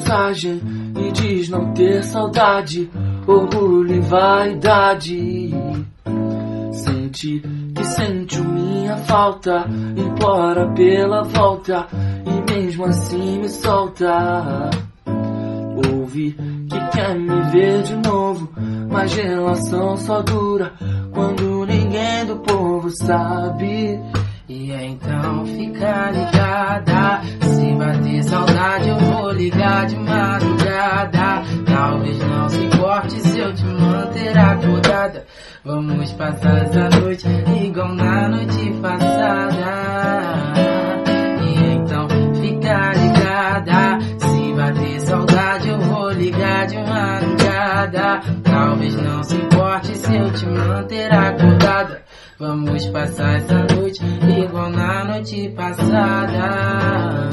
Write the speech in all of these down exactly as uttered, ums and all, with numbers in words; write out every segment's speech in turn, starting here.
mensagem e diz não ter saudade, orgulho e vaidade. Sente que sente minha falta, implora pela volta e mesmo assim me solta. Ouve que quer me ver de novo, mas relação só dura quando ninguém do povo sabe. E então fica ligada, se bater saudade eu vou ligar de madrugada. Talvez não se importe se eu te manter acordada. Vamos passar essa noite igual na noite passada. E então fica ligada, se bater saudade eu vou ligar de madrugada. Talvez não se importe se eu te manter acordada. Vamos passar essa noite igual na noite passada.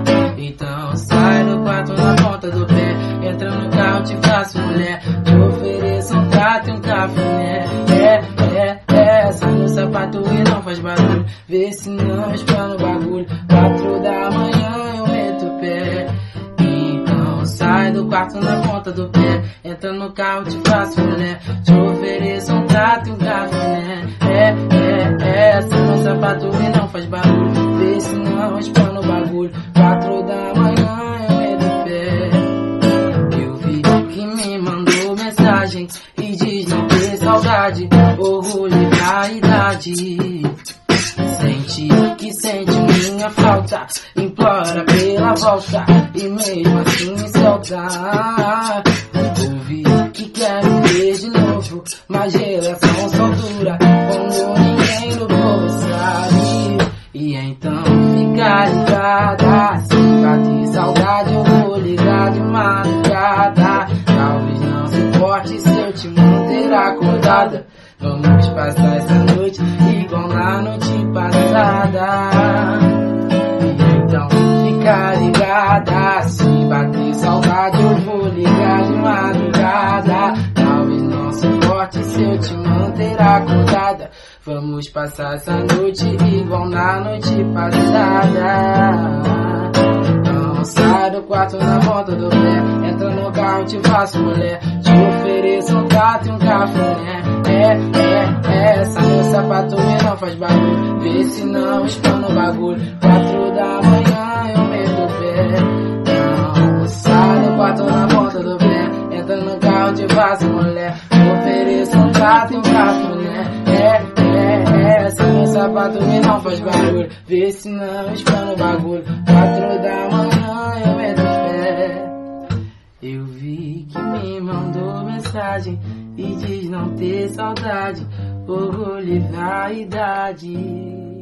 Então sai do quarto na ponta do pé, entra no carro, te faço mulher, te ofereço um prato e um café. É, é, é, sai no sapato e não faz barulho, vê se não espana o bagulho. Quatro da manhã eu meto o pé. Então sai do quarto na ponta do pé, entra no carro, te faço mulher, te ofereço um prato e um café. É, é, é, sai no sapato e não faz barulho, vê se não espana o bagulho. Quatro da manhã eu meto o pé. Eu vi que me mandou mensagem e diz não ter saudade, orgulho e vaidade. Sente que sente minha falta, implora pela volta e mesmo assim me solta. Ouvi que quer me ver de novo, mas relação só dura quando ninguém do povo sabe. E então fica ligada, se bater saudade eu vou ligar de madrugada. Talvez não se importe se eu te manter acordada. Vamos passar essa noite igual na noite passada. Então fica ligada, se bater saudade eu vou ligar de madrugada. Talvez não se importe se eu te manter acordada. Vamos passar essa noite igual na noite passada. Então sai do quarto na ponta do pé, entra no carro, te faço mulher, te ofereço um prato e um café. É, é, é, sai no sapato e não faz barulho, vê se não espana o bagulho. Quatro da manhã eu meto o pé. Então sai do quarto na ponta do pé, entra no carro, te faço mulher, te ofereço um prato e um café. É, é, é, sai no sapato e não faz barulho, vê se não espana o bagulho. Quatro da manhã eu meto o pé. Eu vi que me mandou mensagem e diz não ter saudade, orgulho e vaidade.